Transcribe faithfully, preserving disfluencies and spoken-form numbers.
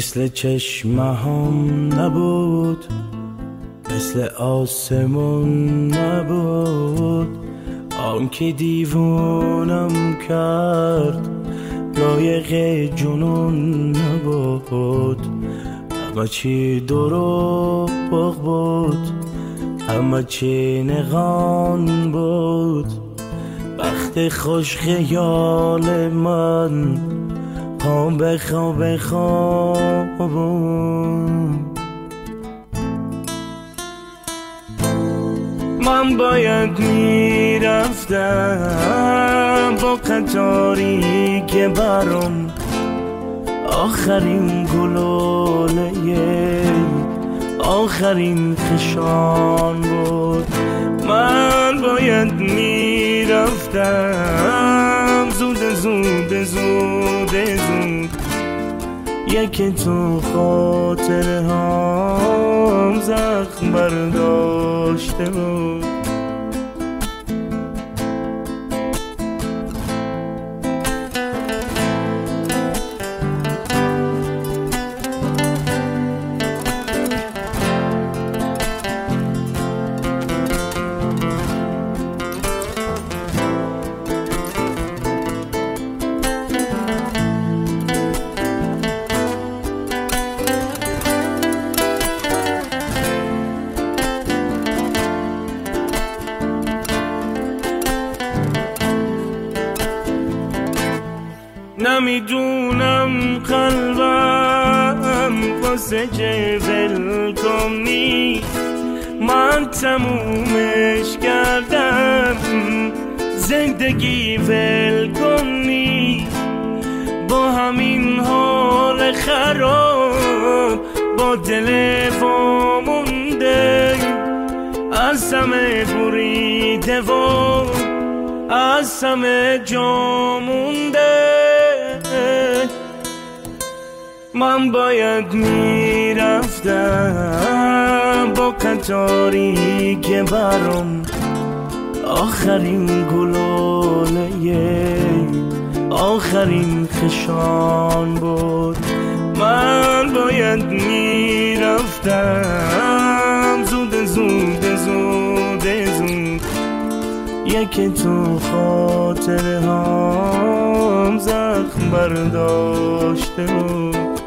مثل چشمه هم نبود، مثل آسمون نبود. آن که دیوانم کرد لایق جنون نبود. همه چی دروغ بود، همه چی نغان بود. وقت خوش خیال من خواب خواب خواب بود. من باید میرفتم با قطاری که برام آخرین گلوله آخرین خشان بود. من باید میرفتم زود زود زود زود، یکی تو خاطر هم زخم برداشته بود. نمیدونم قلبم واسه چه ول کنی، من تمومش کردم زندگی ول کنی. با همین حال خراب با دل وامونده، از همه بریده و از همه جا مونده. من باید میرفتم با قطاری که برام آخرین گلوله آخرین خشان بود. من باید میرفتم زود زود زود زود، یکی تو خاطر هم زخم برداشته بود.